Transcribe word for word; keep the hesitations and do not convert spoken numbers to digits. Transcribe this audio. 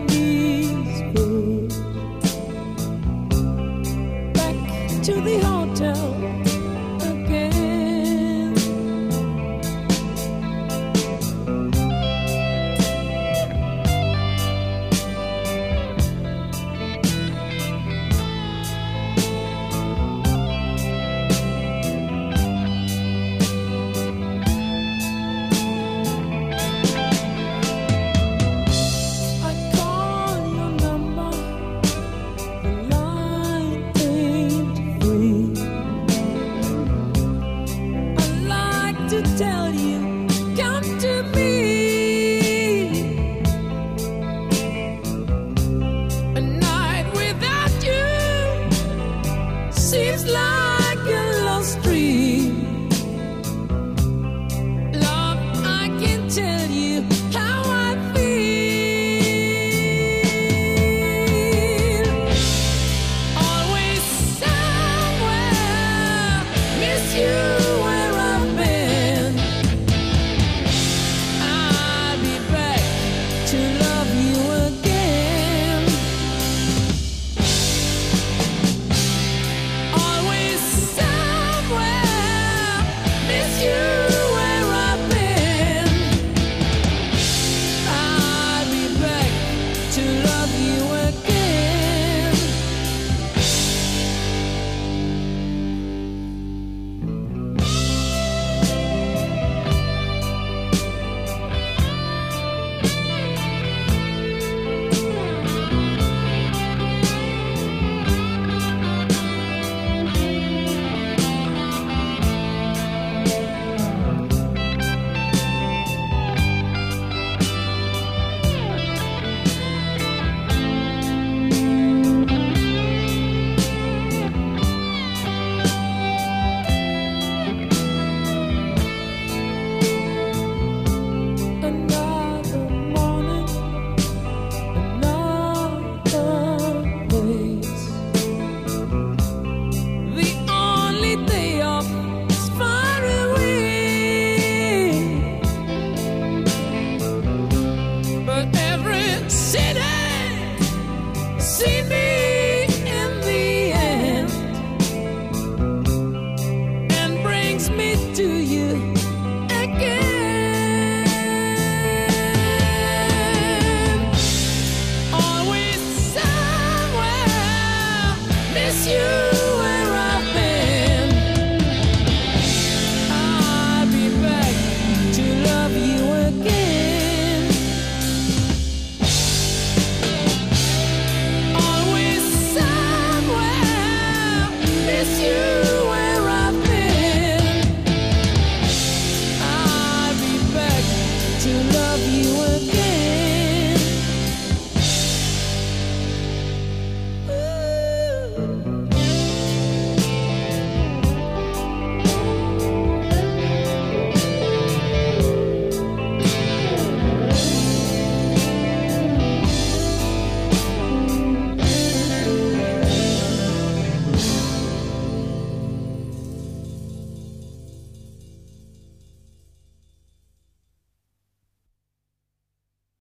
peaceful. Back to the hotel again. I call your number, the line ain't free. I like to tell you, come to me. A night without you seems like a lost dream. Love, I can tell you how I feel. Always somewhere, miss you where I've been. I'll be back to love you again. Always somewhere, miss you where I've been. I'll be back to love you again. Another morning, another place. The only day off is far away, but every city see me in the end and brings me to you again. Always